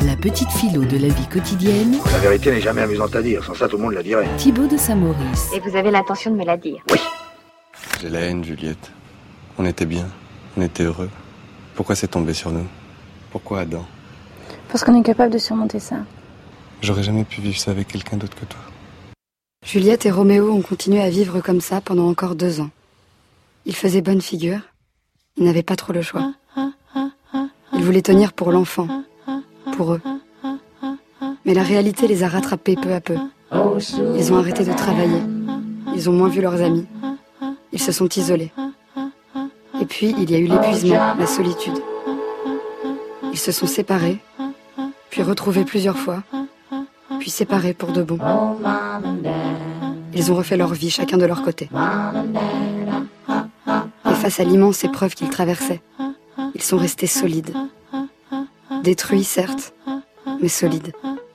La petite philo de la vie quotidienne. La vérité n'est jamais amusante à dire, sans ça tout le monde la dirait. Thibaut de Saint-Maurice. Et vous avez l'intention de me la dire? Oui. J'ai la haine, Juliette. On était bien, on était heureux. Pourquoi c'est tombé sur nous? Pourquoi Adam? Parce qu'on est capable de surmonter ça. J'aurais jamais pu vivre ça avec quelqu'un d'autre que toi. Juliette et Roméo ont continué à vivre comme ça pendant encore 2 ans. Ils faisaient bonne figure. Ils n'avaient pas trop le choix. Ils voulaient tenir pour l'enfant, pour eux. Mais la réalité les a rattrapés peu à peu. Ils ont arrêté de travailler. Ils ont moins vu leurs amis. Ils se sont isolés. Et puis, il y a eu l'épuisement, la solitude. Ils se sont séparés, puis retrouvés plusieurs fois, puis séparés pour de bon. Ils ont refait leur vie, chacun de leur côté. Et face à l'immense épreuve qu'ils traversaient, ils sont restés solides. Détruits, certes, mais solides.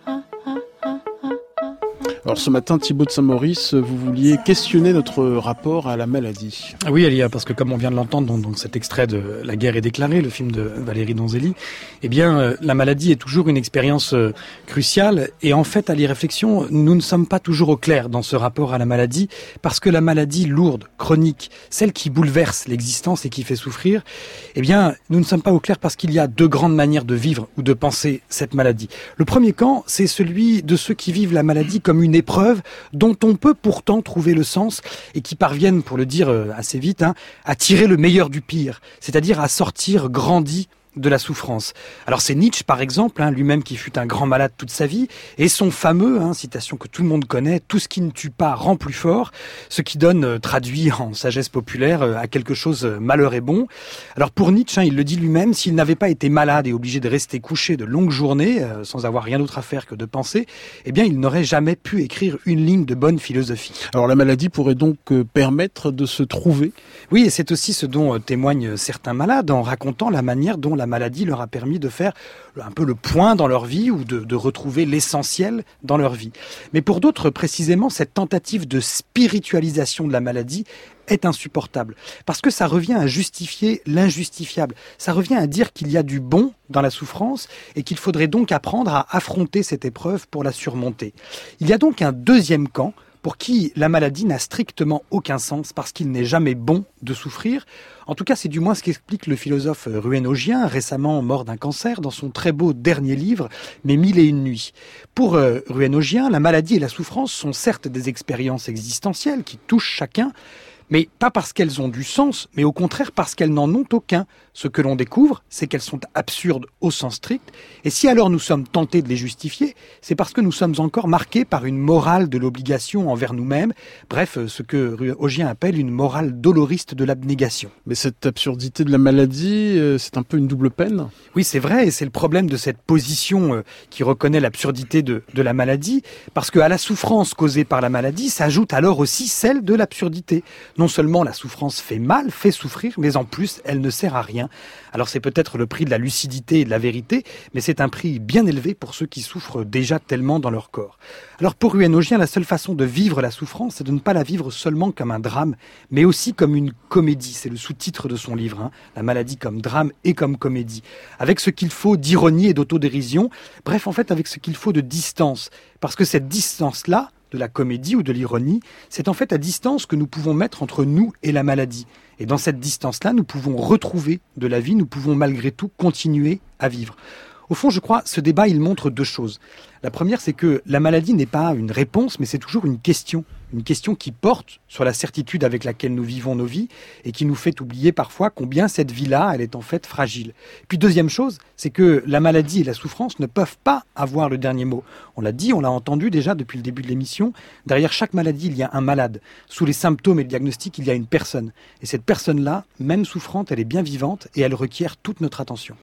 Alors ce matin, Thibaut de Saint-Maurice, vous vouliez questionner notre rapport à la maladie. Oui, Elia, parce que comme on vient de l'entendre dans cet extrait de La guerre est déclarée, le film de Valérie Donzelli, eh bien, la maladie est toujours une expérience cruciale. Et en fait, à l'irréflexion, nous ne sommes pas toujours au clair dans ce rapport à la maladie, parce que la maladie lourde, chronique, celle qui bouleverse l'existence et qui fait souffrir, eh bien, nous ne sommes pas au clair parce qu'il y a 2 grandes manières de vivre ou de penser cette maladie. Le premier camp, c'est celui de ceux qui vivent la maladie comme une épreuve dont on peut pourtant trouver le sens et qui parviennent, pour le dire assez vite, à tirer le meilleur du pire, c'est-à-dire à sortir grandi de la souffrance. Alors c'est Nietzsche par exemple, lui-même qui fut un grand malade toute sa vie, et son fameux, citation que tout le monde connaît, tout ce qui ne tue pas rend plus fort, ce qui donne, traduit en sagesse populaire, à quelque chose malheur est bon. Alors pour Nietzsche, il le dit lui-même, s'il n'avait pas été malade et obligé de rester couché de longues journées, sans avoir rien d'autre à faire que de penser, eh bien il n'aurait jamais pu écrire une ligne de bonne philosophie. Alors la maladie pourrait donc permettre de se trouver? Oui, et c'est aussi ce dont témoignent certains malades en racontant la manière dont la maladie leur a permis de faire un peu le point dans leur vie ou de retrouver l'essentiel dans leur vie. Mais pour d'autres, précisément, cette tentative de spiritualisation de la maladie est insupportable. Parce que ça revient à justifier l'injustifiable. Ça revient à dire qu'il y a du bon dans la souffrance et qu'il faudrait donc apprendre à affronter cette épreuve pour la surmonter. Il y a donc un deuxième camp pour qui la maladie n'a strictement aucun sens parce qu'il n'est jamais bon de souffrir. En tout cas, c'est du moins ce qu'explique le philosophe ruénogien, récemment mort d'un cancer, dans son très beau dernier livre, Mes 1001 nuits. Pour Ruénogien, la maladie et la souffrance sont certes des expériences existentielles qui touchent chacun, mais pas parce qu'elles ont du sens, mais au contraire parce qu'elles n'en ont aucun. Ce que l'on découvre, c'est qu'elles sont absurdes au sens strict, et si alors nous sommes tentés de les justifier, c'est parce que nous sommes encore marqués par une morale de l'obligation envers nous-mêmes, bref, ce que Ruénogien appelle une morale doloriste de l'abnégation. Mais cette absurdité de la maladie, c'est un peu une double peine? Oui, c'est vrai, et c'est le problème de cette position qui reconnaît l'absurdité de la maladie, parce qu'à la souffrance causée par la maladie s'ajoute alors aussi celle de l'absurdité. Non seulement la souffrance fait mal, fait souffrir, mais en plus, elle ne sert à rien. Alors c'est peut-être le prix de la lucidité et de la vérité, mais c'est un prix bien élevé pour ceux qui souffrent déjà tellement dans leur corps. Alors pour Ruénogien, la seule façon de vivre la souffrance, c'est de ne pas la vivre seulement comme un drame, mais aussi comme une comédie. C'est le sous-titre de son livre, La maladie comme drame et comme comédie. Avec ce qu'il faut d'ironie et d'autodérision, bref, en fait, avec ce qu'il faut de distance. Parce que cette distance-là, de la comédie ou de l'ironie, c'est en fait la distance que nous pouvons mettre entre nous et la maladie. Et dans cette distance-là, nous pouvons retrouver de la vie, nous pouvons malgré tout continuer à vivre. Au fond, je crois, ce débat, il montre 2 choses. La première, c'est que la maladie n'est pas une réponse, mais c'est toujours une question qui porte sur la certitude avec laquelle nous vivons nos vies et qui nous fait oublier parfois combien cette vie-là, elle est en fait fragile. Puis deuxième chose, c'est que la maladie et la souffrance ne peuvent pas avoir le dernier mot. On l'a dit, on l'a entendu déjà depuis le début de l'émission, derrière chaque maladie, il y a un malade. Sous les symptômes et le diagnostic, il y a une personne. Et cette personne-là, même souffrante, elle est bien vivante et elle requiert toute notre attention.